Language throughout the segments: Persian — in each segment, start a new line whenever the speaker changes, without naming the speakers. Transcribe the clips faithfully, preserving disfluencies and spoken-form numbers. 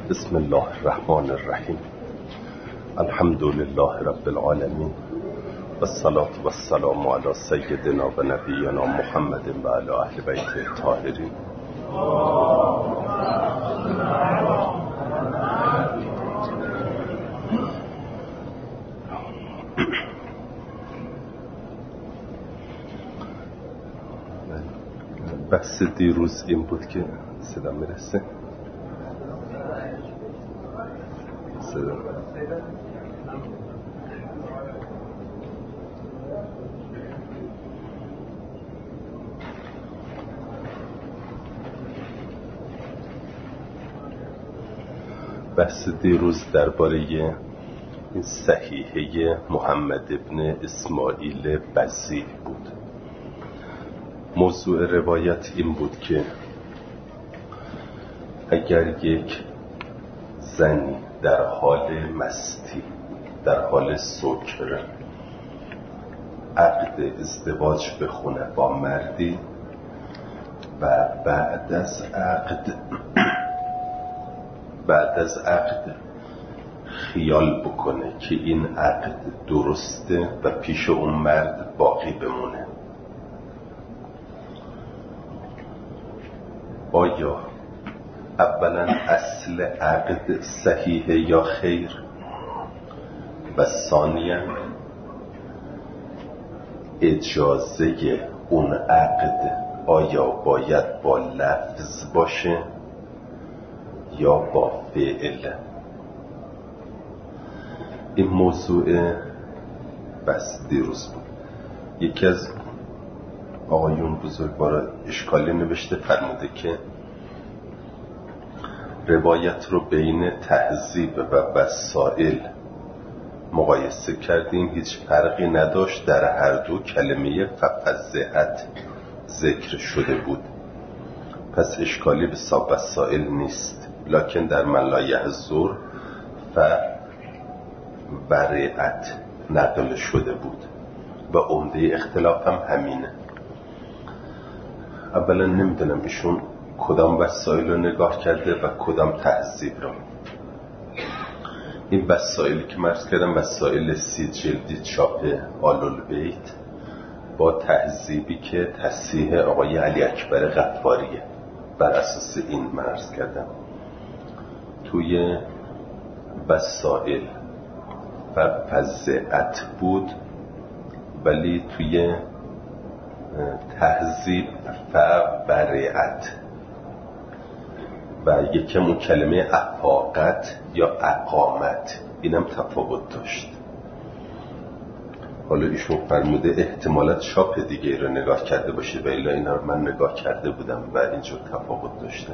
بسم الله الرحمن الرحیم. الحمد لله رب العالمین و الصلاة و السلام علی سیدنا و نبینا محمد و علی اهل بیت الطاهرین. بحث دیروز این بود که صدا میرسه صدا بحث دیروز درباره این صحیحه محمد ابن اسماعیل بزی بود. موضوع روایت این بود که اگر یک زنی در حال مستی، در حال سکر، عقد ازدواج بخونه با مردی و بعد از عقد بعد از عقد خیال بکنه که این عقد درسته و پیش اون مرد باقی بمونه، آیا اولا اصل عقد صحیحه یا خیر؟ و ثانیا اجازه اون عقد آیا باید با لفظ باشه یا با فعل؟ این موضوع بس دیروز بود. یکی از آقایون بزرگوار اشکالی نوشته، فرموده که روایت رو بین تهذیب و وسائل مقایسه کردیم، هیچ فرقی نداشت، در هر دو کلمه ففزعت ذکر شده بود، پس اشکالی به ساب وسائل نیست. لکن در من لا یحضر و ورعت نقل شده بود و عمده اختلاف هم همینه. اولا نمیدونم ایشون کدام وسائل رو نگاه کرده و کدام تهذیب رو. این وسائلی که مرز کردم وسائل سی جلدی چاپ آل‌البیت با تهذیبی که تصحیح آقای علی اکبر غفاریه، بر اساس این مرز کردم. توی وسائل و فزعت بود، ولی توی تهذیب و برعت و یکم اون کلمه افاقت یا اقامت اینم تفاوت داشت. حالا ایشون فرموده احتمالات چاپ دیگه رو نگاه کرده باشه و الا اینا رو من نگاه کرده بودم و اینجور تفاوت داشته.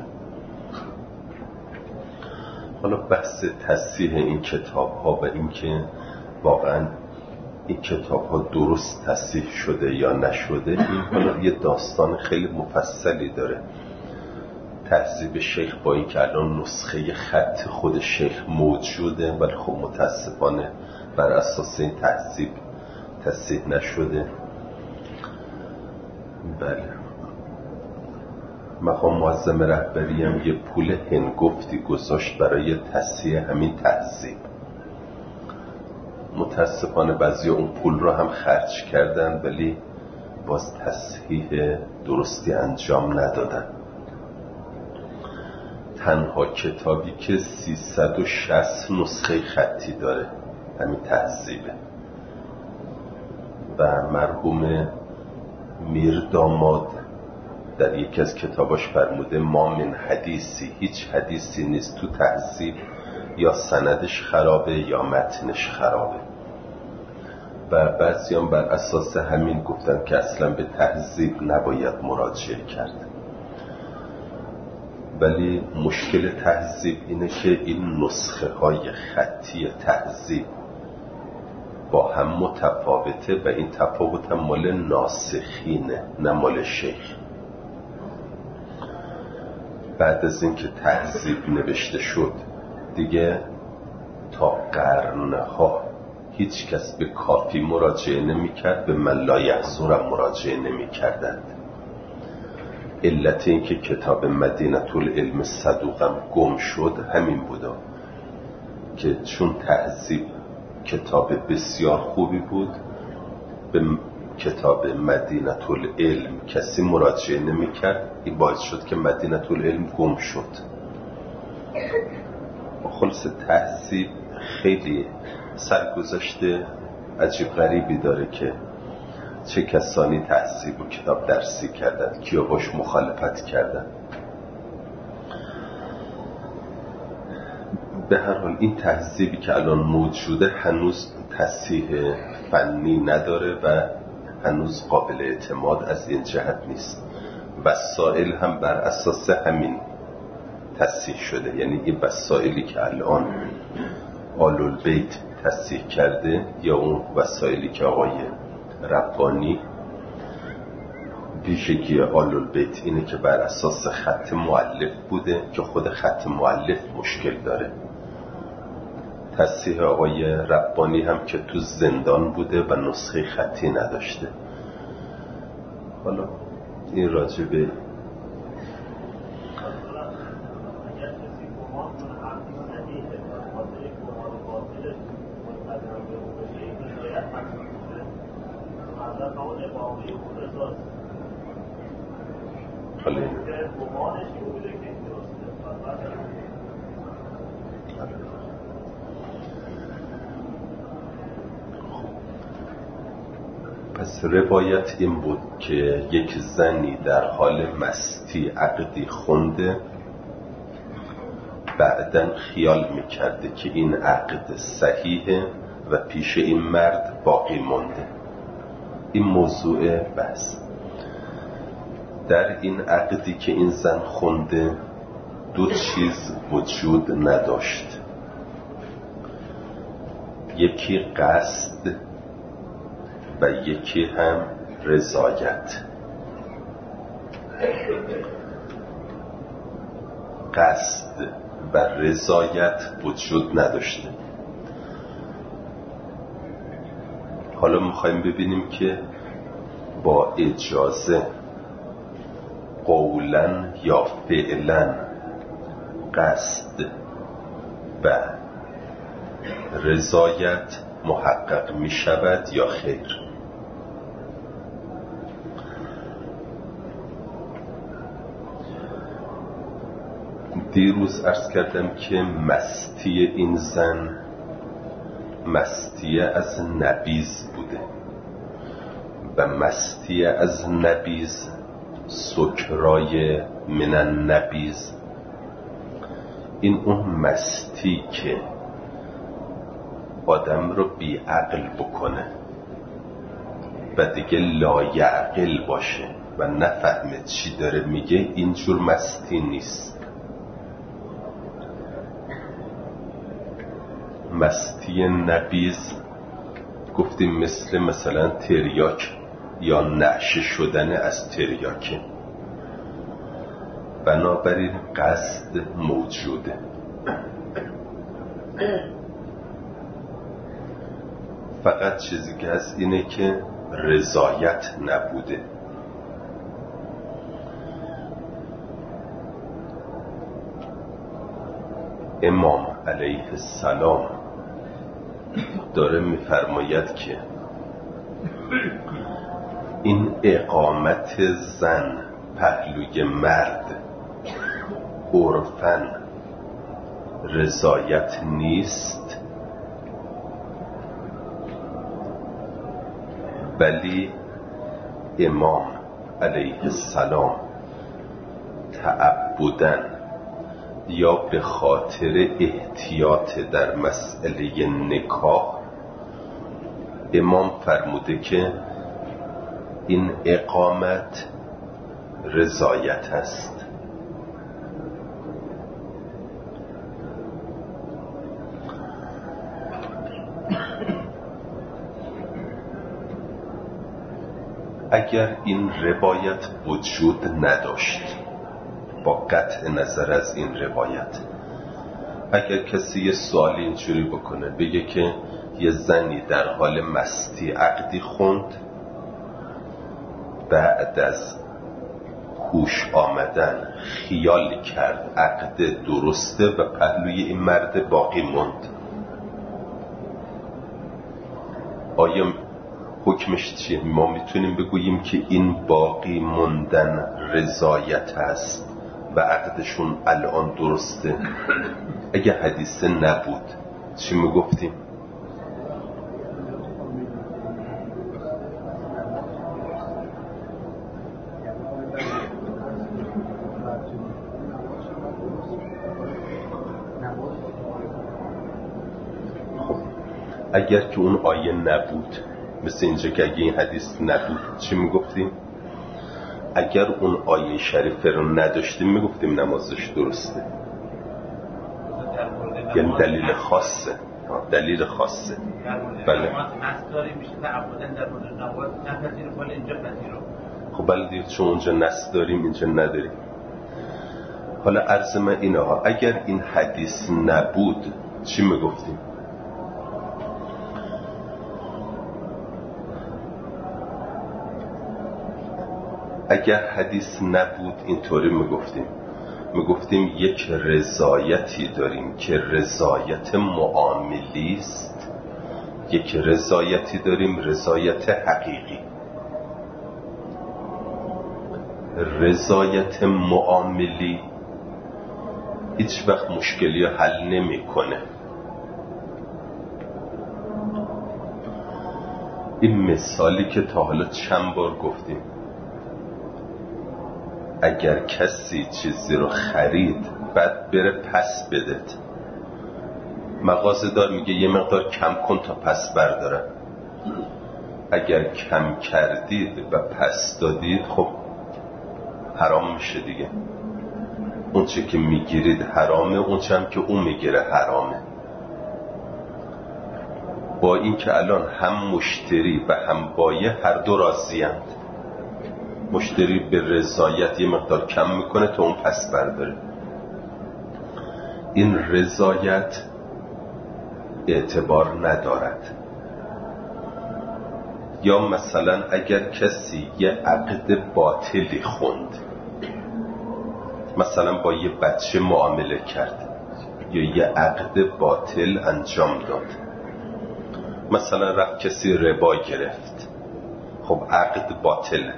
حالا بحث تصحیح این کتاب ها و این که واقعا این کتاب ها درست تصحیح شده یا نشده، این حالا یه داستان خیلی مفصلی داره. تهذیب شیخ با این که الان نسخه خط خود شیخ موجوده ولی خب متاسفانه بر اساس این تهذیب تصحیح نشده. بله، مقام معظم رهبری هم یه پول هنگفتی گذاشت برای تصحیح همین تهذیب. متاسفانه بعضی اون پول رو هم خرج کردن ولی باز تصحیح درستی انجام ندادن. تنها کتابی که سیصد و شصت نسخه خطی داره همین تهذیبه و مرحوم میر داماد در یکی از کتاباش فرموده ما من حدیثی، هیچ حدیثی نیست تو تهذیب یا سندش خرابه یا متنش خرابه. و بعضی هم بر اساس همین گفتن که اصلا به تهذیب نباید مراجعه کرد. ولی مشکل تهذیب اینه که این نسخه های خطی تهذیب با هم متفاوته و این تفاوت هم مال ناسخینه نه مال شیخ. بعد از اینکه تهذیب نوشته شد دیگه تا قرنها هیچ کس به کافی مراجعه نمی کرد، به من لا یحضر مراجعه نمی کردند. علت این که کتاب مدینه العلم صدوقم گم شد همین بودا که چون تهذیب کتاب بسیار خوبی بود، به کتاب مدینه العلم کسی مراجعه نمی کرد. این باعث شد که مدینه العلم گم شد. خلاص تهذیب خیلی سرگذشته عجیب غریبی داره که چه کسانی تهذیب و کتاب درسی کردن، کیا باش مخالفت کردن. به هر حال این تهذیبی که الان موجوده هنوز تصحیح فنی نداره و هنوز قابل اعتماد از این جهت نیست. وسائل هم بر اساس همین تصحیح شده، یعنی این وسائلی که الان آل البیت تصحیح کرده یا اون وسائلی که آقای ربانی، ویژگی آل البیت اینه که بر اساس خط مؤلف بوده که خود خط مؤلف مشکل داره. تصحیح آقای ربانی هم که تو زندان بوده و نسخه خطی نداشته. حالا این راجبه حالا پس روایت این بود که یک زنی در حال مستی عقدی خونده، بعدن خیال میکرده که این عقد صحیحه و پیش این مرد باقی مونده. این موضوع بحث. در این عقدی که این زن خونده دو چیز وجود نداشت، یکی قصد و یکی هم رضایت. قصد و رضایت وجود نداشته. حالا میخوایم ببینیم که با اجازه قولاً یا فعلاً قصد و رضایت محقق می شود یا خیر. دیروز عرض کردم که مستی این زن مستی از نبیذ بوده و مستی از نبیذ سکرای من النبیذ، این اون مستی که آدم رو بی عقل بکنه و دیگه لایعقل باشه و نفهمه چی داره میگه. اینجور مستی نیست. مستی نبیذ گفتیم مثل مثلا تریاک یا نعشه شدن از تریاکه. بنابراین قصد موجوده. فقط چیزی که هست اینه که رضایت نبوده. امام علیه السلام داره میفرماید که این اقامت زن پهلوی مرد عرفاً رضایت نیست، ولی امام علیه السلام تعبداً یا به خاطر احتیاط در مسئله نکاح امام فرموده که این اقامت رضایت است. اگر این روایت وجود نداشت، با قطع نظر از این روایت، اگر کسی یه سوال اینجوری بکنه بگه که یه زنی در حال مستی عقدی خوند، بعد از کوش آمدن خیال کرد عقد درسته و پهلوی این مرد باقی موند. آیا حکمش چیه؟ ما میتونیم بگوییم که این باقی موندن رضایت هست و عقدشون الان درسته؟ اگه حدیثه نبود چی میگفتیم؟ اگر که اون آیه نبود، مثل اینجا که اگه این حدیث نبود چی میگفتیم؟ اگر اون آیه شریفه رو نداشتیم میگفتیم نمازش درسته. یعنی دلیل خاصه، دلیل خاصه. بله. خب بله دیگه، چون اونجا نص داریم اینجا نداریم. حالا عرض من اینه ها، اگر این حدیث نبود چی میگفتیم؟ اگر حدیث نبود اینطوری میگفتیم میگفتیم یک رضایتی داریم که رضایت معاملی است، یک رضایتی داریم رضایت حقیقی. رضایت معاملی هیچ وقت مشکلی رو حل نمیکنه. این مثالی که تا حالا چند بار گفتیم، اگر کسی چیزی رو خرید بعد بره پس بدهد، مغازه‌دار میگه یه مقدار کم کن تا پس بردارم. اگر کم کردید و پس دادید خب حرام میشه دیگه. اون چه که میگیرید حرامه، اون چه هم که اون میگیره حرامه. با این که الان هم مشتری و هم بایع هر دو راضی‌اند. مشتری به رضایت یه مقدار کم میکنه تا اون پس برداره. این رضایت اعتبار ندارد. یا مثلا اگر کسی یه عقد باطلی خوند، مثلا با یه بچه معامله کرد یا یه عقد باطل انجام داد، مثلا رفت کسی ربا گرفت، خب عقد باطله.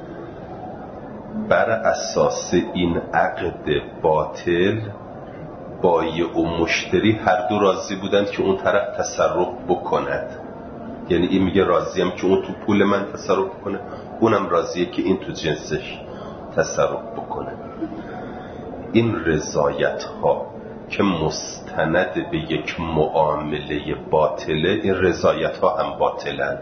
بر اساس این عقد باطل بایع و مشتری هر دو راضی بودند که اون طرف تصرف بکند. یعنی این میگه راضیم که اون تو پول من تصرف بکنه، اونم راضیه که این تو جنسش تصرف بکنه. این رضایت ها که مستند به یک معامله باطله، این رضایت ها هم باطلند.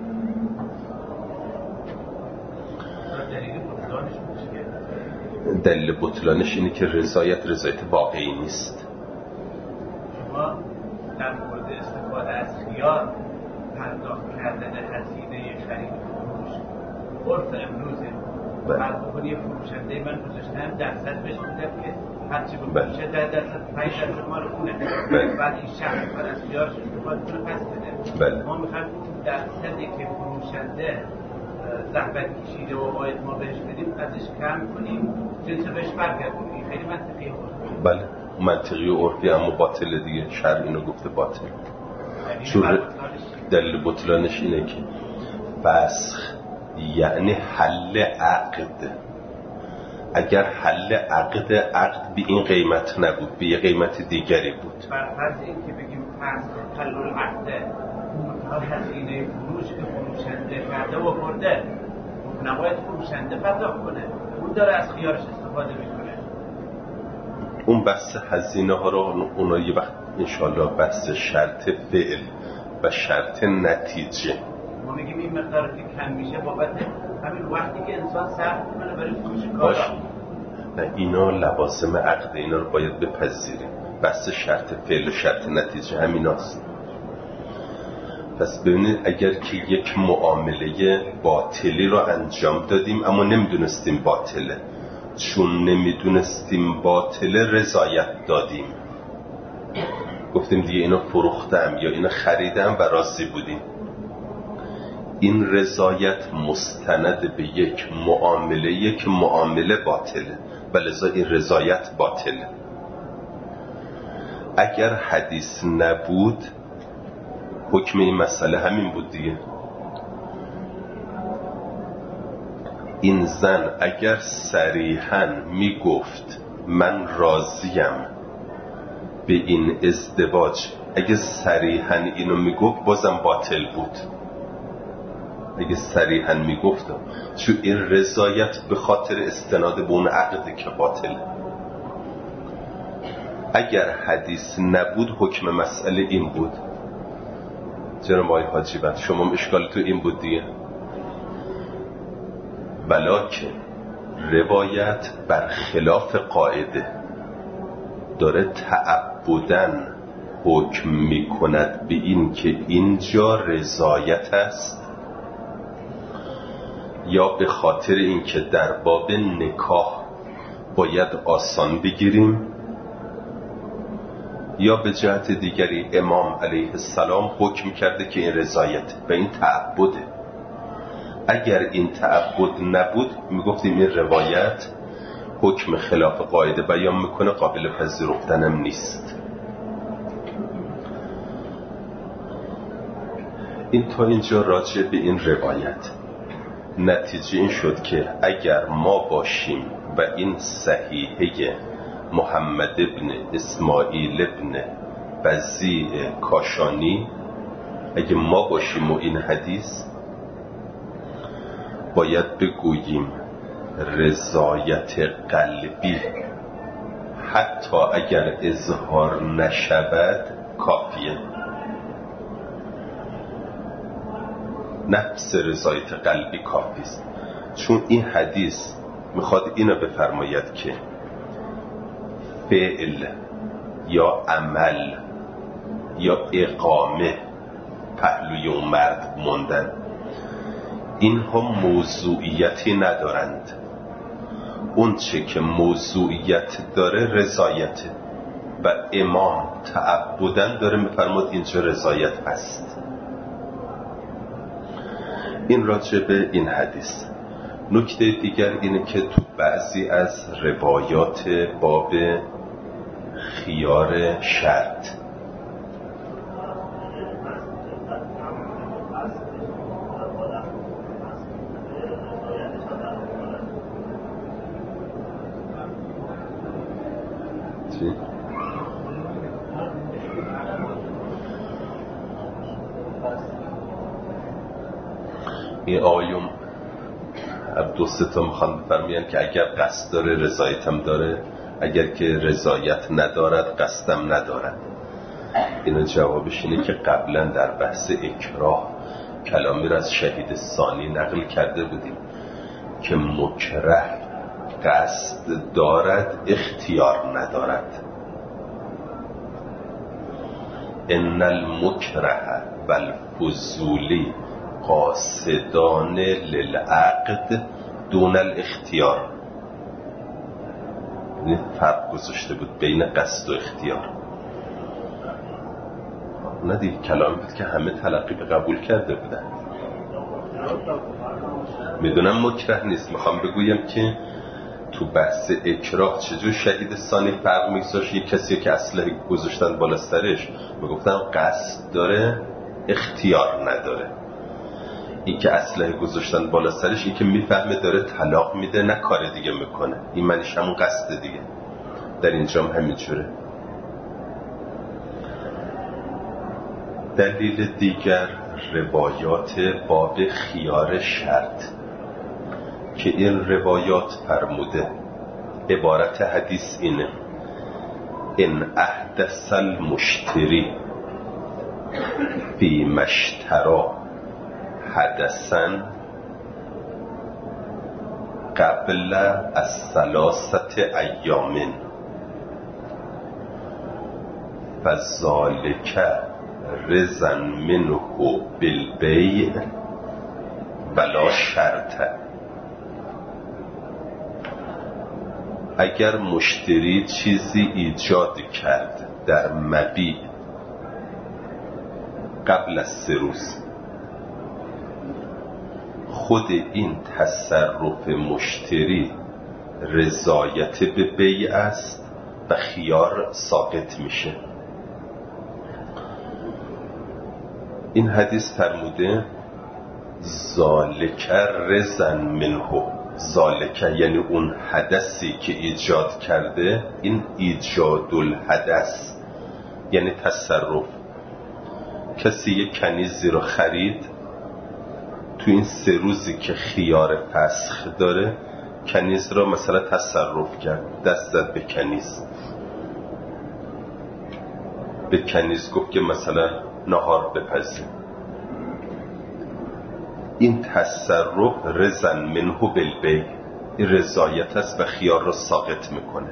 دلیل بطلانش اینه که رضایت رضایت واقعی نیست.
شما در مورد استفاده از خیار پرداخت کردن هزینه خرید فروش عرف امروزه. بعد بکنی فروشنده من گذاشتم درصد بهش میدم که هرچی بفروشه در درصد پنج درصد مال خونه. بعد این شخص پر از خیارش استفاده کنه پس بده. ما میخوایم درصدی که فروشنده زحمت کشیده و باید ما بهش بدیم ازش کم کنیم، جنس بهش برگردونیم. خیلی منطقی هست.
بله منطقی و عرفی، اما باطل دیگه. شرع اینو گفته باطل. چون دلیل بطلانش اینه که فسخ یعنی حل عقد. اگر حل عقد عقد به این قیمت نبود، به یه قیمت دیگری بود.
بر فرض این که بگیم فسخ حل العقد، اون هزینه فروش که فروشنده کرده و برده نباید فروشنده پرداخت کنه، اون داره از خیارش استفاده میکنه.
اون بحث هزینه ها رو اونا یه وقت انشالله بحث شرط فعل و شرط نتیجه.
ما میگیم این مقدار که کم میشه بابت همین وقتی که انسان صرف کنه برای فروش کالا.
نه اینا لوازم عقد، اینا رو باید بپذیریم. بحث شرط فعل و شرط نتیجه همیناست. پس ببینید اگر که یک معامله باطلی رو انجام دادیم اما نمیدونستیم باطله، چون نمیدونستیم باطله رضایت دادیم، گفتیم دیگه اینو فروختم یا اینو خریدم و راضی بودیم، این رضایت مستند به یک معامله، یک معامله باطله و لذا این رضایت باطله. اگر حدیث نبود حکم این مسئله همین بود دیگه. این زن اگر صریحاً میگفت من راضیم به این ازدواج، اگه صریحاً اینو میگفت بازم باطل بود. اگه صریحاً میگفت، چون این رضایت به خاطر استناد به اون عقده که باطله. اگر حدیث نبود حکم مسئله این بود. جناب آقای حاجی بند، شما اشکال تو این بود دیگه. ولکن روایت برخلاف قاعده داره تعبداً حکم میکند به این که اینجا رضایت است، یا به خاطر این که در باب نکاح باید آسان بگیریم، یا به جهت دیگری امام علیه السلام حکم کرده که این رضایت و این تعبده. اگر این تعبد نبود میگفتیم این روایت حکم خلاف قاعده بیان میکنه، قابل پذیرفتنم نیست. این تا اینجا راجع به این روایت. نتیجه این شد که اگر ما باشیم و این صحیحه محمد ابن اسماعیل ابن بزیع کاشانی، اگه ما باشیم و این حدیث، باید بگوییم رضایت قلبی حتی اگر اظهار نشود کافیه. نفس رضایت قلبی کافی است، چون این حدیث میخواد اینو بفرماید که فعل یا عمل یا اقامه پهلوی اون مرد موندن، اینها موضوعیتی ندارند. اون چه که موضوعیت داره رضایته و امام تعبداً داره میفرماد اینجا رضایت هست. این راجع به این حدیث. نکته دیگر اینه که تو بعضی از روایات باب خیار شرط چی؟ این آیوم دو سه تا میخوان بفرماین که اگر قصد داره رضایتم داره، اگر که رضایت ندارد قصدم ندارد. اینو جوابش اینه که قبلا در بحث اکراه کلامی را از شهید ثانی نقل کرده بودیم که مکره قصد دارد اختیار ندارد. ان المکره والفضولی قاصدان للعقد دون الاختیار. این فرق گذاشته بود بین قصد و اختیار. نه دیگه کلامی بود که همه تلقی به قبول کرده بودن. میدونم مکره نیست، میخوام بگویم که تو بحث اکراه چجور شهید ثانی فرق میگذاشت. یک کسی که اسلحه گذاشتن بالا سرش میگفتن قصد داره اختیار نداره. این که اسلحه گذاشتن بالا سرش این که میفهمه داره طلاق میده، نه کار دیگه میکنه، این معنیش همون قصد دیگه. در اینجا هم همینجوره. دلیل دیگر روایات باب خیار شرط که این روایات فرموده عبارت حدیث اینه: ان احدث المشتری فی مشترا حدثا قبل از ثلاثت ایام فذالک رزن منه بالبیع ولا شرط. اگر مشتری چیزی ایجاد کرد در مبیع قبل از سه روز خود این تصرف مشتری رضایت به بیع است و خیار ساقط میشه. این حدیث فرموده ذالک رزن منه، ذالک یعنی اون حدثی که ایجاد کرده، این ایجاد الحدث یعنی تصرف. کسی یک کنیزی رو خرید، تو این سه روزی که خیار فسخ داره کنیز را مثلا تصرف کرد، دست زد به کنیز، به کنیز گفت که مثلا نهار بپزید. این تصرف رزن منه بالبیع، این رضایت است و خیار را ساقط میکنه.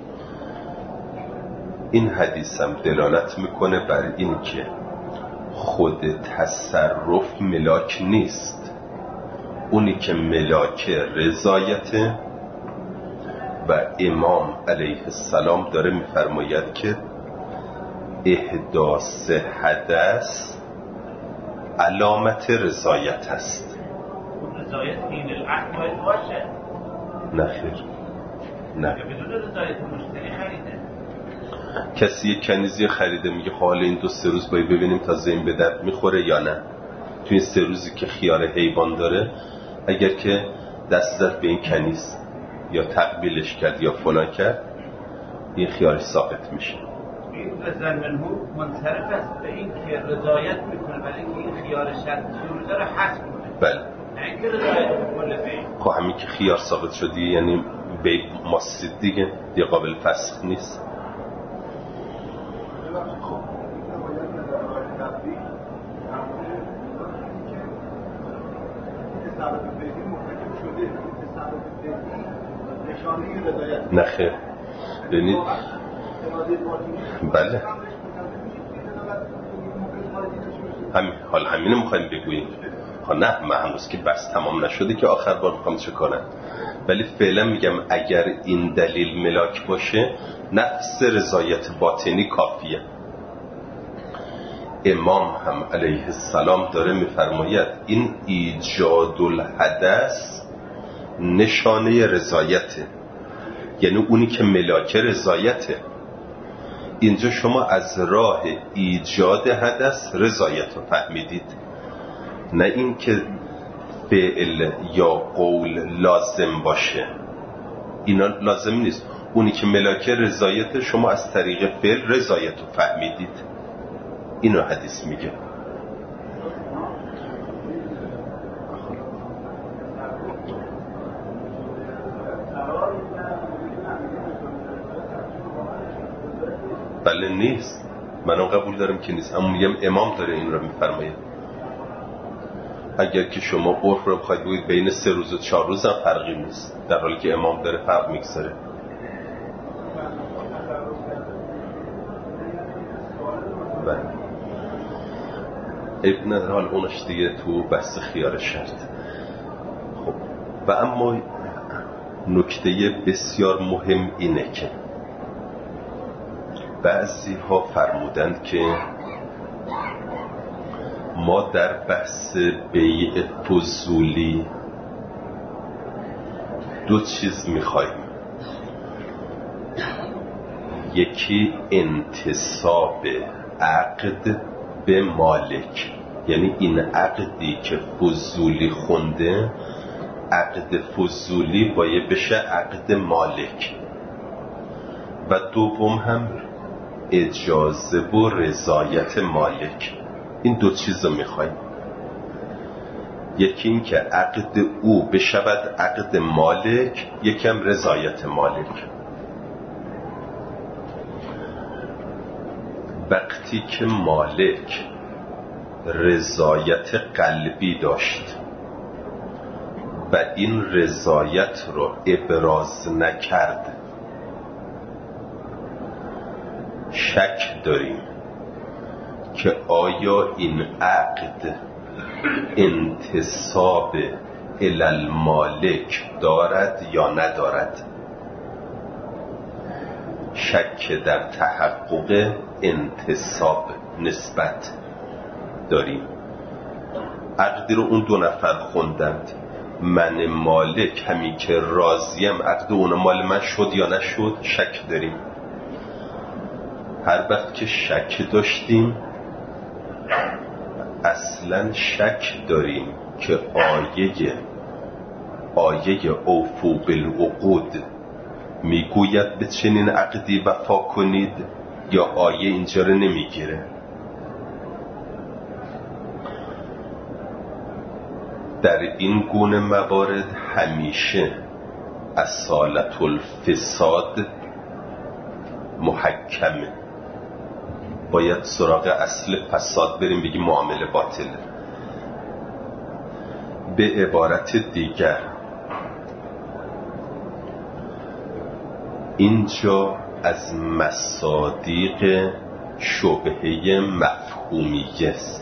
این حدیث هم دلالت میکنه بر این که خود تصرف ملاک نیست، اونی که ملاک رضایته. و امام علیه السلام داره میفرماید که احداث حدث علامت رضایت است.
رضایت این العقل باید باشه؟
نه خیر، نه.
بدون رضایت مشتری خریده.
کسی یک کنیزی خریده میگه حالا این دو سه روز باید ببینیم تا زین به درد میخوره یا نه. تو این سه روزی که خیار حیوان داره، اگر که دست زد به این کنیز یا تقبیلش کرد یا فلان کرد، این خیارش ساقط میشه.
این رزن منه منصرف است به این که رضایت میکنه، برای اینکه این خیار شرط سه روزه رو حذف کنه.
بله.
نه اینکه رضایت کل بیع.
خب همین که خیار ساقط شدی یعنی بیع ماسید دیگه، دیگه قابل فسخ نیست. نه خیر، ببینید بله همین حال همینو میخوایم بگوییم. خب نه، من هنوز که بس تمام نشده که آخر بار میخوام چه کنم، ولی فعلا میگم اگر این دلیل ملاک باشه نفس رضایت باطنی کافیه. امام هم علیه السلام داره میفرماید این ایجاد الحدث نشانه رضایته، یعنی اونی که ملاک رضایته. اینجا شما از راه ایجاد حدث رضایت رو فهمیدید، نه این که فعل یا قول لازم باشه، اینا لازم نیست. اونی که ملاک رضایت شما از طریق فعل رضایت رو فهمیدید، اینو حدیث میگه. بله نیست، منم قبول دارم که نیست، اما میگم امام داره این رو میفرماید. اگر که شما عرف رو بخواید بگید بین سه روز و چهار روز هم فرقی نیست، در حالی که امام داره فرق میگذاره. بله ابن در حال اونش دیگه تو بحث خیار شرط. خب و اما نکته بسیار مهم اینه که بعضی ها فرمودند که ما در بحث بیع فضولی دو چیز میخوایم، یکی انتصاب عقد به مالک، یعنی این عقدی که فضولی خونده، عقد فضولی باید بشه عقد مالک. و دوم هم اجازه و رضایت مالک. این دو چیز رو میخوایم، یکی این که عقد او بشود عقد مالک، یکم رضایت مالک. وقتی که مالک رضایت قلبی داشت و این رضایت رو ابراز نکرد، شک داریم که آیا این عقد انتصاب الی المالک دارد یا ندارد. شک در تحقق انتصاب نسبت داریم. عقدی رو اون دو نفر خوندند، من مالک همین که راضیم عقد اون مال من شد یا نشد شک داریم. هر وقت که شک داشتیم اصلا شک داریم که آیه آیه اوفو بالعقود میگوید به چنین عقدی وفا کنید یا آیه اینجا رو نمیگیره. در این گونه موارد همیشه اصالت الفساد محکمه، باید سراغ اصل فساد بریم بگیم معامله باطله. به عبارت دیگر اینجا از مصادیق شبهه مفهومیه است.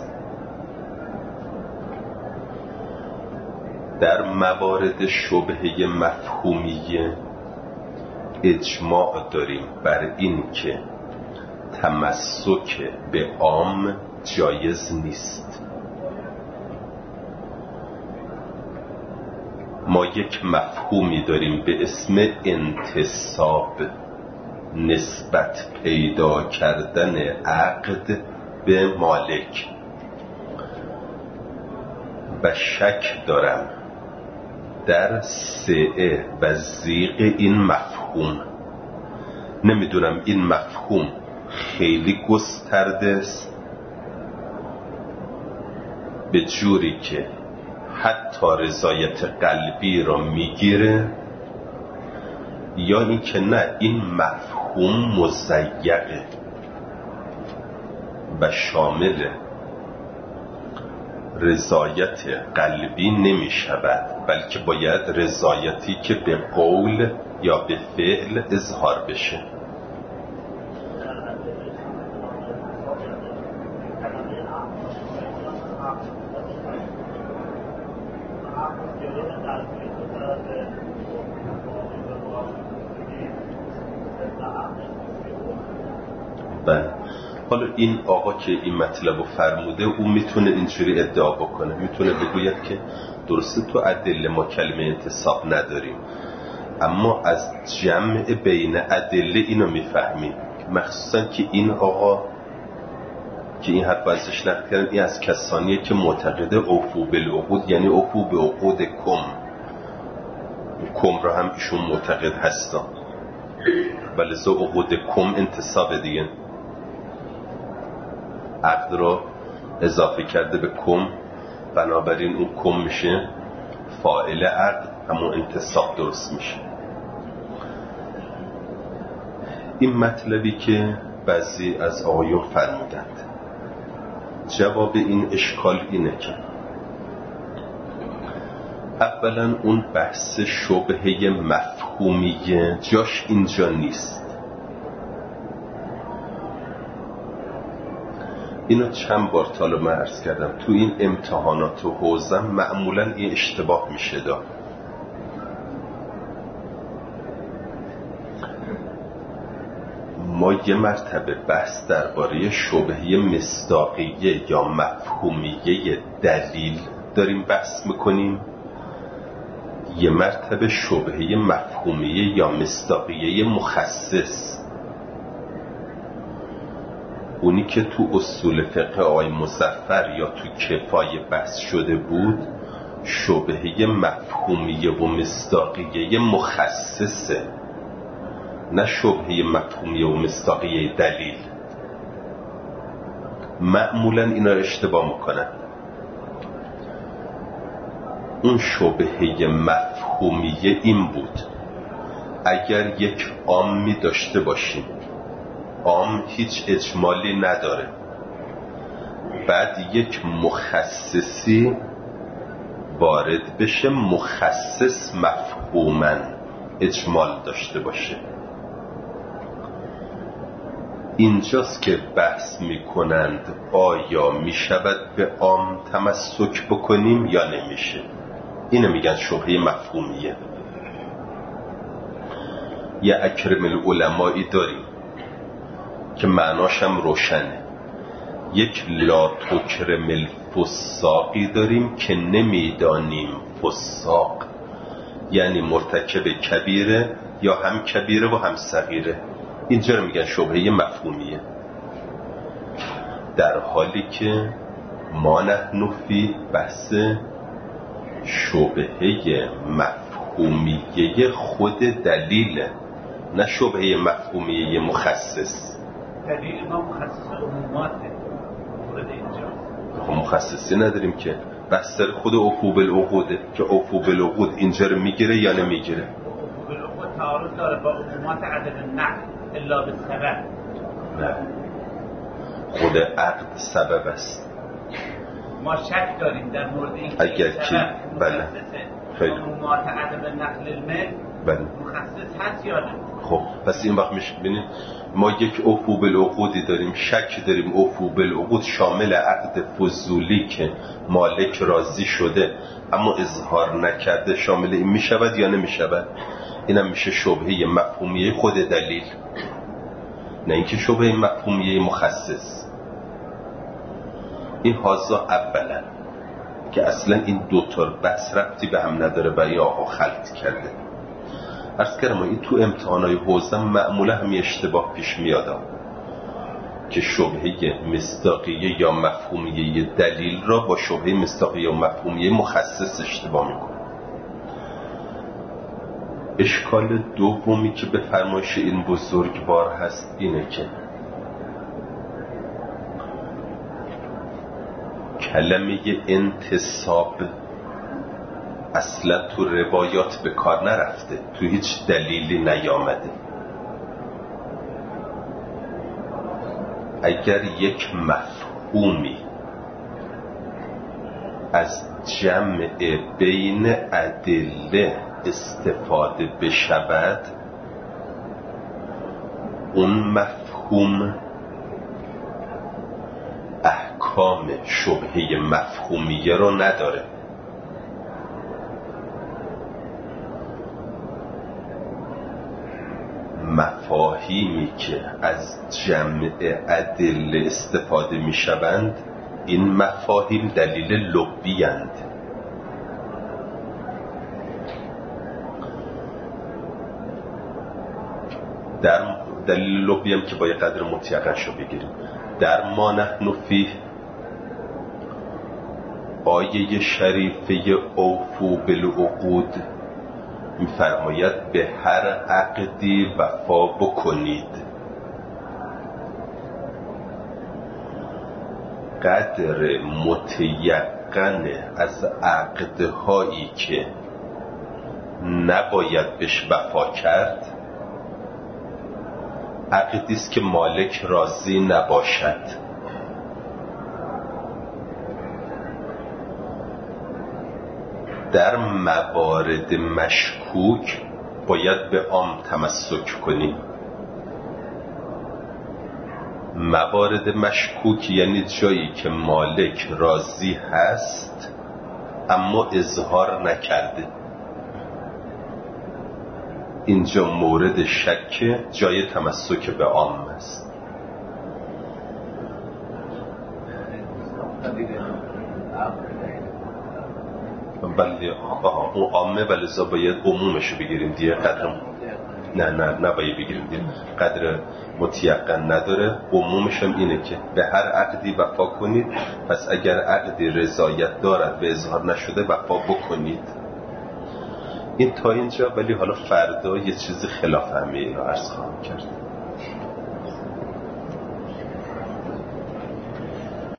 در موارد شبهه مفهومیه اجماع داریم بر این که تمسک به عام جایز نیست. ما یک مفهومی داریم به اسم انتساب، نسبت پیدا کردن عقد به مالک، و شک دارم در سعه و زیغ این مفهوم. نمیدونم این مفهوم خیلی گسترده است به جوری که حتی رضایت قلبی را میگیره، یا این که نه این مفهوم مضیقه و شامل رضایت قلبی نمی شود، بلکه باید رضایتی که به قول یا به فعل اظهار بشه. بله، حالا این آقا که این مطلب رو فرموده او میتونه اینجوری ادعا بکنه، میتونه بگوید که درسته تو ادله ما کلمه انتصاب نداریم، اما از جمع بین ادله اینو میفهمیم. مخصوصا که این آقا که این حرف ازش نقل کردن این از کسانیه که معتقده اوفو بالعقود، یعنی اوفو به عقود کم کم را هم ایشون معتقد هستن، ولی زو عقود کم انتصاب دیگه، عقد را اضافه کرده به کم، بنابراین اون کم میشه فاعل عقد، همون انتصاب درست میشه. این مطلبی که بعضی از آقایون فرمودند، جواب این اشکال اینه که اولا اون بحث شبهه مفهومیه جاش اینجا نیست. اینو چند بار تالو من عرض کردم، تو این امتحانات و حوزم معمولا این اشتباه میشه داد. ما یه مرتبه بحث درباره شبهه مصداقیه یا مفهومیه دلیل داریم بحث میکنیم، یه مرتبه شبهه مفهومیه یا مصداقیه مخصص، اونی که تو اصول فقه آقای مظفر یا تو کفایه بحث شده بود شبهه مفهومیه و مصداقیه مخصصه، نه شبهه مفهومیه و مصداقیه دلیل. معمولا اینا اشتباه میکنن. اون شبهه مفهومیه این بود اگر یک عامی داشته باشیم، عام هیچ اجمالی نداره، بعد یک مخصصی وارد بشه مخصص مفهوماً اجمال داشته باشه، اینجاست که بحث میکنند آیا میشود به عام تمسک بکنیم یا نمیشه. اینو میگن شبهه مفهومیه. یه اکرم العلمایی داریم که معناش هم روشنه، یک لا تکرم فساقی داریم که نمیدانیم فساق یعنی مرتکب کبیره یا هم کبیره و هم صغیره. اینجا رو میگن شبهه مفهومیه، در حالی که ما نحن فی بحث شبهه مفهومیه خود دلیله، نه شبهه مفهومیه مخصص.
دلیل ما مخصص عموماته مورد اینجا.
خب مخصصی نداریم که، بحث خود عفو بالعقوده که عفو بالعقود اینجا رو میگیره یا نمیگیره.
عفو بالعقود تعارض داره با عمومات عدم النقل الا بالسبب.
نه، خود عقد سبب است.
ما شک داریم در مورد این
اگر که بله
خیلی عمومات عدم نقل الملک
بله
مخصص هست یا نه.
خب پس این وقت میشه ببینید ما یک عفو بالعقودی داریم، شک داریم عفو بالعقود شامل عقد فضولی که مالک راضی شده اما اظهار نکرده شامل این میشود یا نمیشود. اینم میشه شبهه مفهومیه خود دلیل، نه اینکه شبهه مفهومیه مخصص. این حاضر اولا که اصلا این دوتا بحث ربطی به هم نداره و این آقا خلط کرده. عرض کردم این تو امتحانای حوزه معمولا همین اشتباه پیش میاد که شبهه مصداقیه یا مفهومیه دلیل را با شبهه مصداقیه و مفهومیه مخصص اشتباه میکنه. اشکال دومی که به فرمایش این بزرگوار هست اینه که کلمه انتصاب اصلا تو روایات به کار نرفته، تو هیچ دلیلی نیامده. اگر یک مفهومی از جمع بین ادله استفاده بشود، اون مفهوم احکام شبهه مفهومیه رو نداره. مفاهیمی که از جمع ادله استفاده می شوند این مفاهیم دلیل لغوی اند. در دلیل لغوی هم که باید قدر مطیقن شو بگیریم. در ما نحن فیه آیه شریفه اوفو بالعقود می‌فرماید به هر عقدی وفا بکنید. قدر متیقن از عقدهایی که نباید بهش وفا کرد عقدی است که مالک راضی نباشد. در موارد مشکوک باید به عام تمسک کنیم. موارد مشکوک یعنی جایی که مالک راضی هست اما اظهار نکرده. اینجا مورد شک جای تمسک به عام است. بله اون عامه بلزا باید عمومشو بگیریم دیگه. قدر نه نه نباید بگیریم دیگه. قدر متیقن نداره. عمومش هم اینه که به هر عقدی وفا کنید. پس اگر عقدی رضایت دارد و اظهار نشده وفا بکنید. این تا اینجا. ولی حالا فردا یه چیزی خلاف همه اینا عرض خواهم کرد.